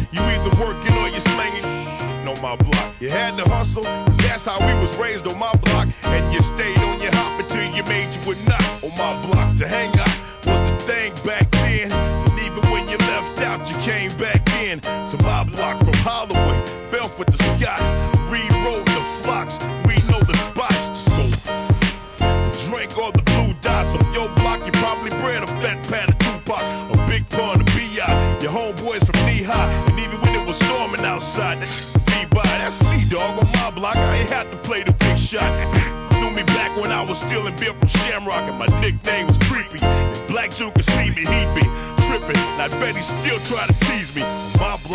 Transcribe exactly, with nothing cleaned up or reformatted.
You either working or you slanging on my block. You had to hustle, cause that's how we was raised on my block. And you stayed on your hop until you made you a nut on my block. To hang out was the thing back then. And even when you left out, you came back in. To my block from Holloway, Belfort to Scott, Reed Road to Fox. We know the spots to go. Drink all the blue dots on your block. You probably bred a fat pad of Tupac, a big pun of B I. Your homeboys from knee high. And even when it was storming outside, that by. That's me, dog, on my block. I ain't had to play the big shot. Knew me back when I was stealing beer from Shamrock, and my nickname was Creepy. If Black Jew could see me, he'd be tripping. And I bet he still try to tease me. On my block.